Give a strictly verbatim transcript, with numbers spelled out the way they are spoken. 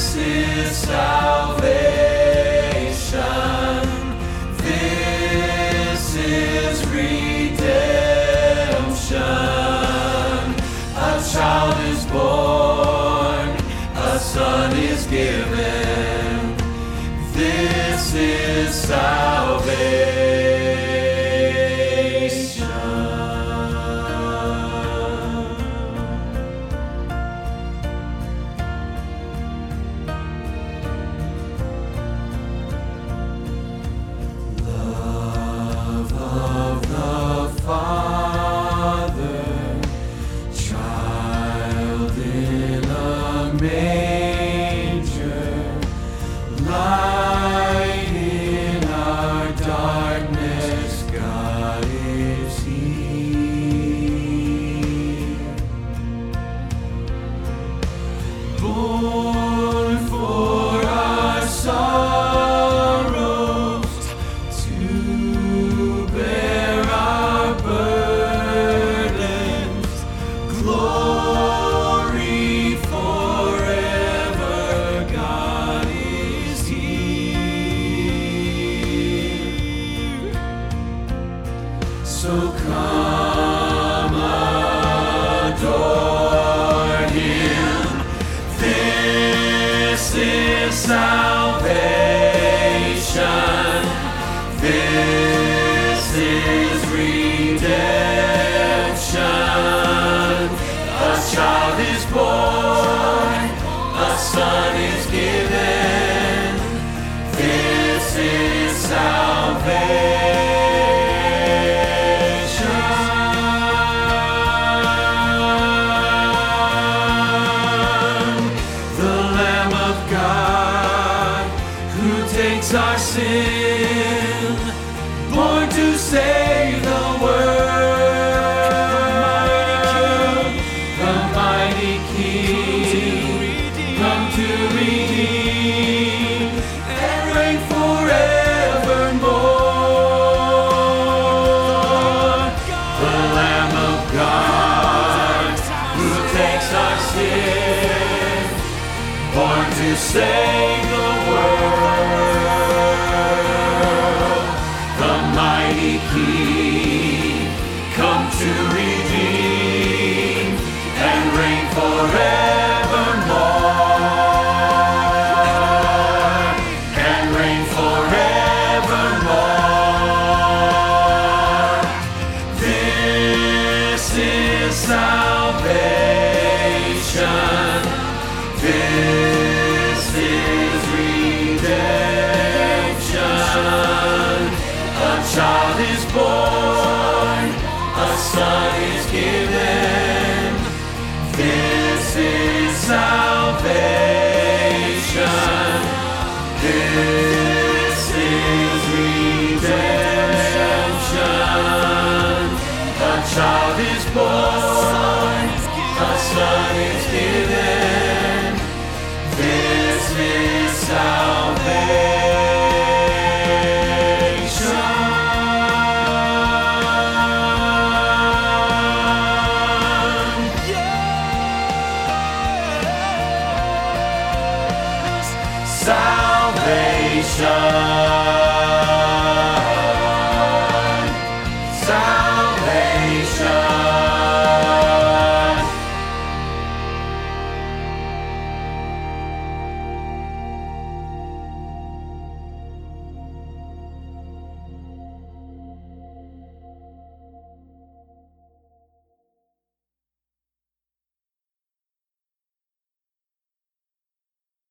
This is salvation. This is redemption. A child is born, a son is given. This is salvation. Love of the Father, child in a manger, light in our darkness, God is here. Born for our sorrows, to bear our burdens, glory forever, God is here. So come adore Him. This is salvation. This is redemption. A child is born, a son is given. This is salvation. The Lamb of God who takes our sin, born to save the world. The mighty King, come to redeem and reign forevermore. The Lamb of God who takes our sin, born to save the world. The mighty King, come to redeem and reign forevermore. And reign forevermore. This is salvation. This is redemption. A child is born, a son is given. This is salvation. This is redemption. A child is born, a son is given. This is salvation. Salvation.